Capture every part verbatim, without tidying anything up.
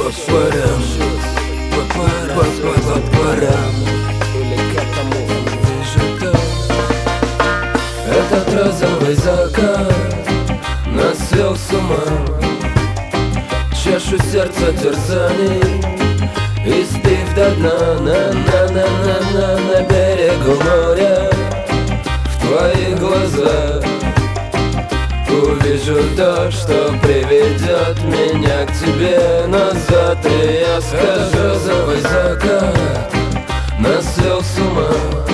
парам, по парам. Этот розовый закат нас свел с ума. Чашу сердца терзаний и спив до дна. На-на-на-на-на на берегу моря. В твоих глазах увижу то, что приведет меня к тебе назад. И я скажу: розовый закат нас свел с ума.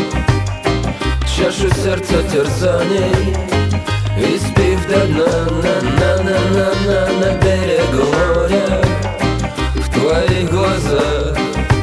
Чашу сердца терзаний и спив до дна. На-на-на-на-на на берегу моря. В твоих глазах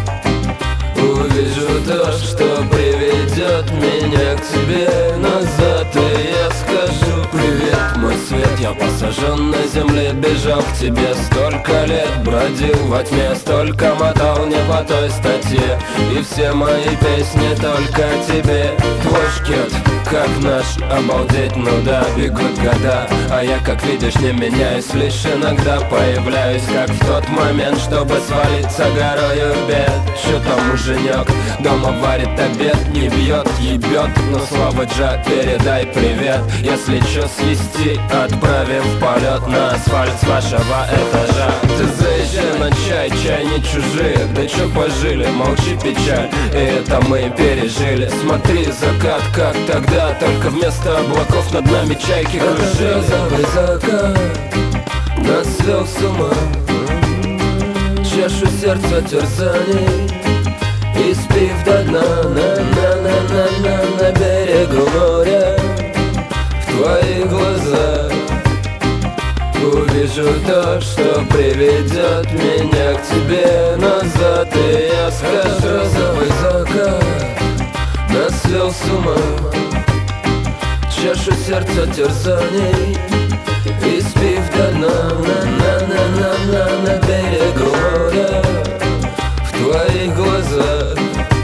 увижу то, что приведет меня к тебе назад. И я скажу: привет, мой свет. Я посажен на земле, бежал к тебе столько лет. Бродил во тьме, столько мотал не по той статье. И все мои песни только о тебе. Твой шкет, как наш, обалдеть, ну да, бегут года. А я, как видишь, не меняюсь, лишь иногда появляюсь, как в тот момент, чтобы свалиться горою бед. Что там, муженек, дома варит обед, не бьет, ебет, но слава Джа, передай привет. Если чё свести, отправим в полет на асфальт с вашего этажа. Ты заезжай на чай, чай не чужие, да чё пожили, молчи, печаль, и это мы пережили. Смотри, закат, как тогда, только вместо облаков над нами чайки кружили. Розовый закат нас свел с ума. Чашу сердца терзаний и спив до дна. На-на-на-на-на на берегу моря. В твоих глазах увижу то, что приведет меня к тебе назад. И я скажу: розовый закат нас свел с ума. Чашу сердца терзаний и спив до дна. На-на-на-на-на на берегу моря. В твоих глазах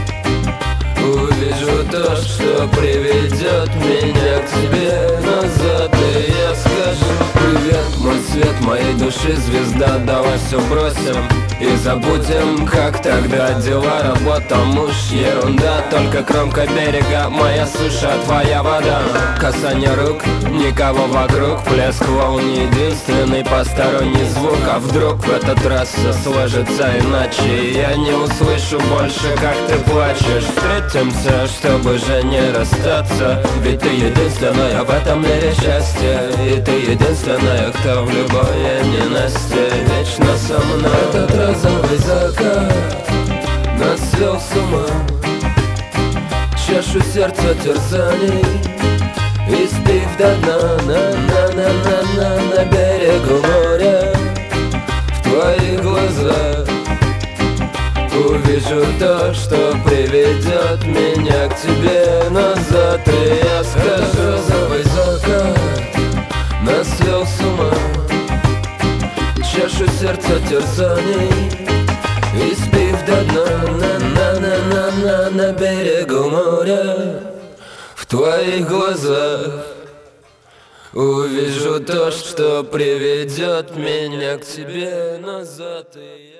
увижу то, что приведет меня к тебе назад. И я скажу: привет, мой свет, моей души звезда. Давай все бросим и забудем, как тогда. Дела, работа, муж, ерунда. Только кромка берега, моя суша, твоя вода. Касание рук, никого вокруг. Плеск волн, единственный посторонний звук. А вдруг в этот раз все сложится иначе, и я не услышу больше, как ты плачешь. Встретимся, чтобы уже не расстаться, ведь ты единственная в этом мире счастье. И ты единственная, кто в любое ненастье вечно со мной. Этот розовый закат нас свел с ума. Чашу сердца терзаний и спив до дна. На-на-на-на-на на берегу моря. В твоих глазах увижу то, что приведет меня к тебе назад. И я скажу: розовый закат нас свел с ума. Чашу сердца терзаний и спив до дна. На-на-на-на-на на берегу моря. В твоих глазах увижу то, что приведет меня к тебе назад. И я